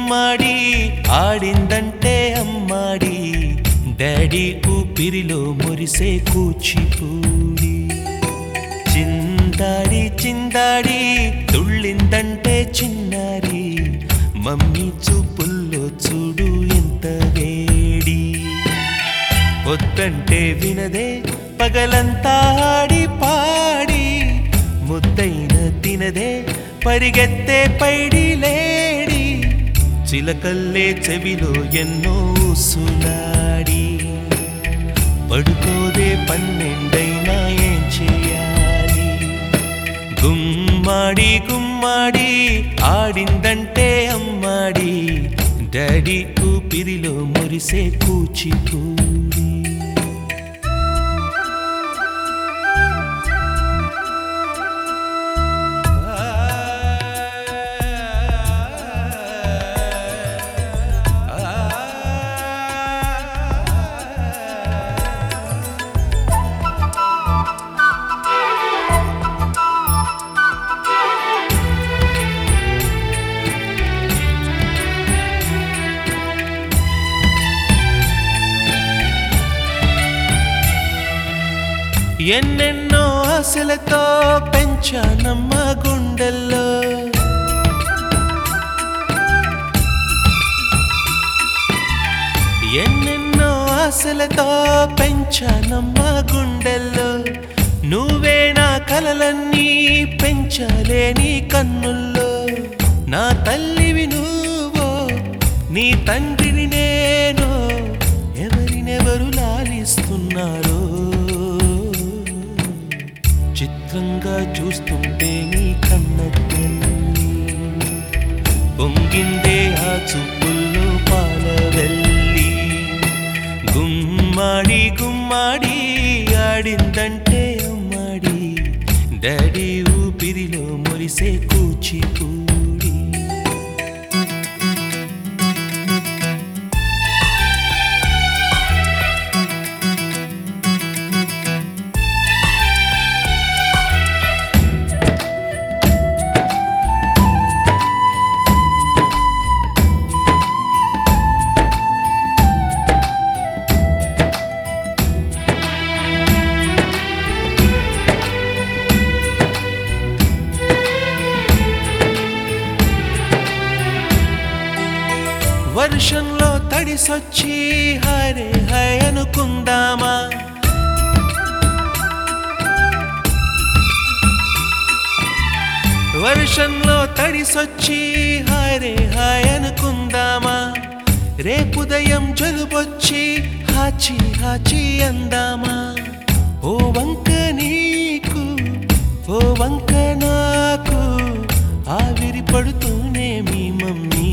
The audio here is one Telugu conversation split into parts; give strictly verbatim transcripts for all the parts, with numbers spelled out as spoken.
గుమ్మాడి ఆడిందంటే అమ్మాడి డాడీ ఊపిరిలో మురిసే కూచిపూడి చిందాడి చిందాడి తుళ్ళిందంటే చిన్నారి మమ్మీ చూపుల్లో చూడు ఎంత వేడి వద్దంటే వినదే పగలంతా ఆడి పాడి ముద్దైన తినదే పరిగెత్తే పైడి లేడి చిలకల్లే చెవిలో ఎన్నో సులాడి పడుకోదే పన్నెండైనా ఏం చేయాలి గుమ్మాడి గుమ్మాడి ఆడిందంటే అమ్మాడి డాడీ ఊపిరిలో మురిసే కూచిపూడి ఎన్నెన్నో ఆశలతో పెంచానమ్మ గుండెల్లో ఎన్నెన్నో ఆశలతో పెంచానమ్మ గుండెల్లో నువ్వే నా కలలన్నీ పెంచలేని కన్నుల్లో నా తల్లివి నువ్వో నీ తండ్రిని నేను ఎవరినెవరు లాలిస్తున్నారో చిత్రంగా చూస్తుంటే నీ కన్న తల్లి పొంగిందే ఆ చూపుల్లో పాలవెల్లి గుమ్మాడి గుమ్మాడి ఆడిందంటే అమ్మాడి డాడీ ఊపిరిలో మురిసే కూచిపూడి వర్షంలో తడిసొచ్చి హరే హై అనుకుందామా వర్షంలో తడిసొచ్చి హరే హై అనుకుందామా రేపుదయం జలుబొచ్చి హాచి హాచి అందామా ఓ వంక నీకు ఓ వంక నాకు ఆవిరి పడుతూనే మీ మమ్మీ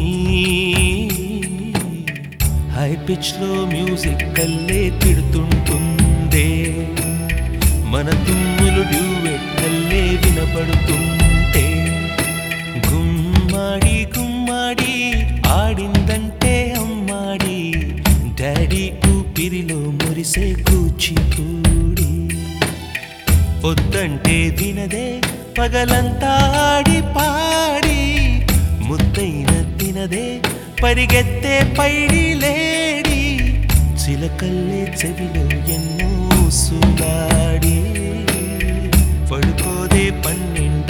హై పిచ్ లో మ్యూజిక్ కల్లే తిడుతుంటుందే మన తుమ్ములు డ్యూయెట్ కల్లే వినపడుతుంటే గుమ్మాడి గుమ్మాడి ఆడిందంటే అమ్మాడి డాడీ ఊపిరిలో మురిసే కూచిపూడి వద్దంటే వినదే పగలంతా ఆడి పాడి ముద్దైన తినదే పరిగెత్తే పైడి లేడి చిలకల్లే చెవిలో ఎన్నో సులాడి పడుకోదే పన్నెండు